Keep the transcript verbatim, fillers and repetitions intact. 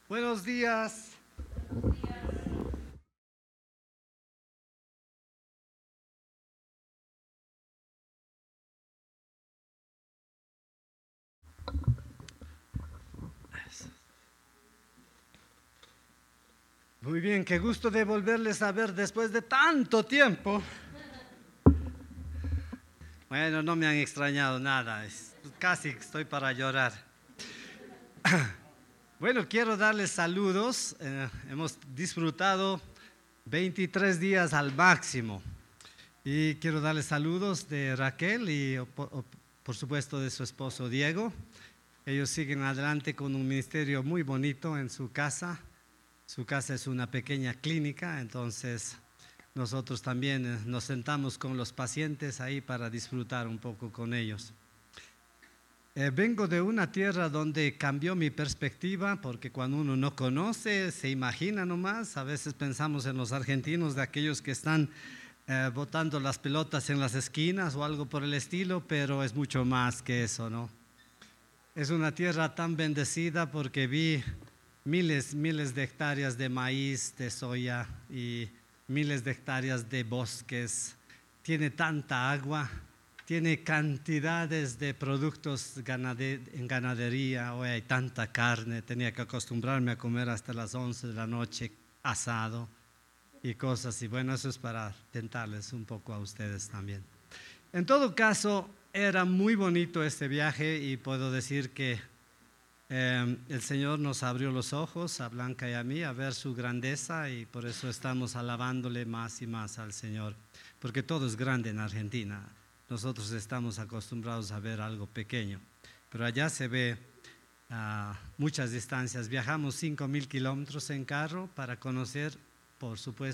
Buenos días. Muy bien, qué gusto de volverles a ver después de tanto tiempo. Bueno, no me han extrañado nada, es- casi estoy para llorar. Bueno, quiero darles saludos. eh, hemos disfrutado veintitrés días al máximo. Y quiero darles saludos de Raquel y o- o- por supuesto de su esposo Diego. Ellos siguen adelante con un ministerio muy bonito en su casa. Su casa es una pequeña clínica, entonces nosotros también eh, nos sentamos con los pacientes ahí para disfrutar un poco con ellos. Eh, vengo de una tierra donde cambió mi perspectiva, porque cuando uno no conoce, se imagina nomás. A veces pensamos en los argentinos, de aquellos que están eh, botando las pelotas en las esquinas o algo por el estilo, pero es mucho más que eso, ¿no? Es una tierra tan bendecida porque vi miles, miles de hectáreas de maíz, de soya y miles de hectáreas de bosques. Tiene tanta agua, tiene cantidades de productos ganade- en ganadería. Hoy hay tanta carne, tenía que acostumbrarme a comer hasta las once de la noche asado y cosas. Y bueno, eso es para tentarles un poco a ustedes también. En todo caso, era muy bonito este viaje y puedo decir que eh, el Señor nos abrió los ojos a Blanca y a mí a ver su grandeza, y por eso estamos alabándole más y más al Señor, porque todo es grande en Argentina. Nosotros estamos acostumbrados a ver algo pequeño, pero allá se ve a muchas distancias. Viajamos cinco mil kilómetros en carro para conocer, por supuesto,